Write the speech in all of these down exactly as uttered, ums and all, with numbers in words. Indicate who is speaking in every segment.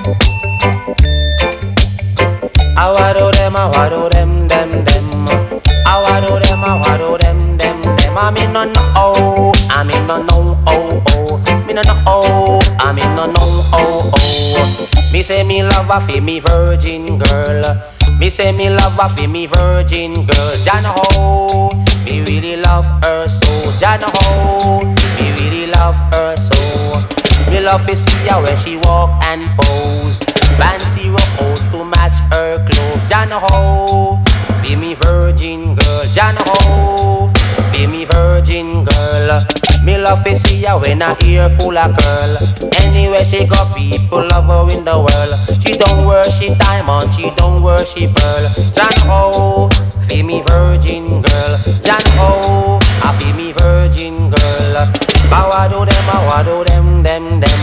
Speaker 1: I wado them, I wado them, them, them. I wado them, I wado them, them, them. I mean no no oh, I mean no no oh oh. Me no no oh, I mean no no oh oh. Me say me love a fi me virgin girl. Me say me love a fi me virgin girl. Jana ho, me really love her so. Jana ho, me really love her so. Me love to see her when she walk and pose. Fancy rose to match her clothes. Jana ho, be me virgin girl. Jana ho, be me virgin girl. Me love to see her when her ear full of curl. Anywhere she go, people love her in the world. She don't worship diamond, she don't worship pearl. Jana ho, be me virgin girl. Jana ho, I be me virgin girl. Kawado them, I wado them, them, them.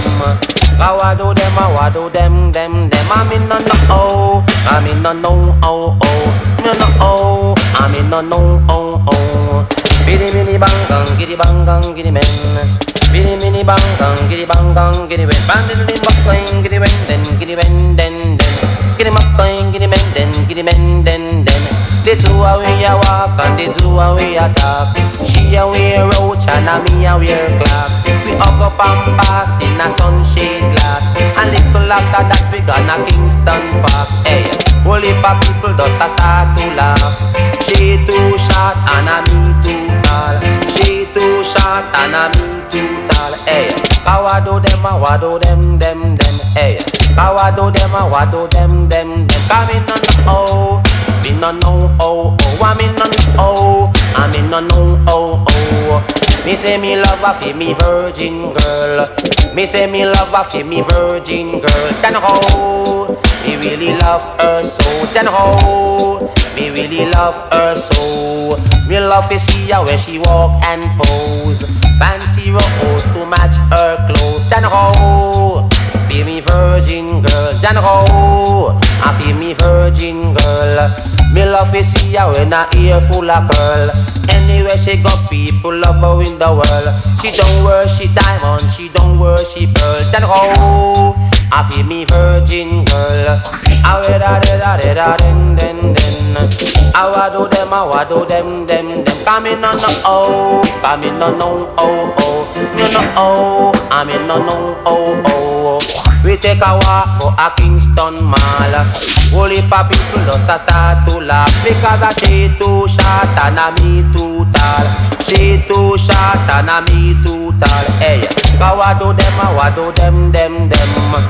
Speaker 1: Kawado them, I wado them, them, them. I'm in no no oh, I'm in no no oh oh. No no oh, I'm in no no oh oh. Biddy mini bang gang, giddy bang gang, giddy men. Biddy mini bang gang, giddy bang gang, giddy men. Bandit in buck going, giddy men, then giddy men, then then. Giddy muck going, giddy men, then giddy men, then then. The two away a walk and the two away a talk. She a wear roach and a me a wear clock. We hug up and pass in a sunshade glass. And little after that we gonna Kingston Park. Hey, whole heap of people just a start to laugh. She too short and a me too tall. She too short and a me too tall. Hey, kawado them a wado them them them. Hey, kawado them a wado them them them. Come in on the oh. Me no know oh oh, I me no know oh, I me no know oh oh. Me say me love a fi me virgin girl. Me say me love a fi me virgin girl. Jana ho, me really love her so. Jana ho, me really love her so. Me love to see her when she walk and pose. Fancy rose to match her clothes. Jana ho, be me virgin girl. Jana ho, I feel me virgin girl. Me love to see her when her ear full of curl. Anywhere she go, people love her in the world. She don't worship diamond, she don't worship pearl. Jana ho, I feel me virgin girl. I wear da da da da den den den. I wado them, I wado them them them. Come in no no oh, come in no no oh oh. No no oh, I'm in no no oh oh. We take a walk to a Kingston Mall. Whole heap of people just a start to laugh because a she too short and a me too tall. She too short and a me too tall. Hey, kawado them, a wado them, them, them.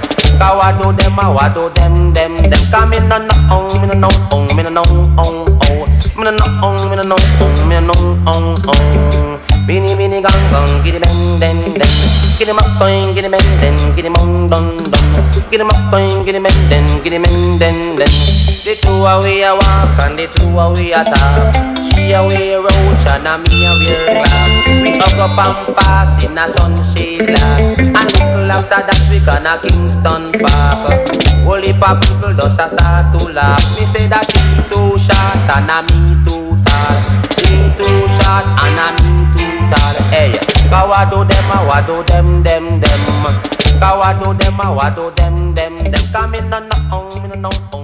Speaker 1: Kawado them, a wado them, them, them. Come in no no oh, me no no oh, me no no oh oh. Me no no oh, me no no oh, me no no oh oh. Bini bini gang gang, giddy bang den den. Giddy up going, giddy bang den, giddy mong don don. Giddy up going, giddy bang den, giddy bang den den. The two away a walk and the two away a talk. She a wear roach and a me a wear glass. We hug up and pass in a sunshade glass. And little after that we gonna Kingston Park. Whole heap of people just a start to laugh. Me say that she too short and a me too tall. She too short and a me too tall. Hey, kawado them, a wado them, them, them. Kawado them, a wado them, them, them. Come in no no, me no no.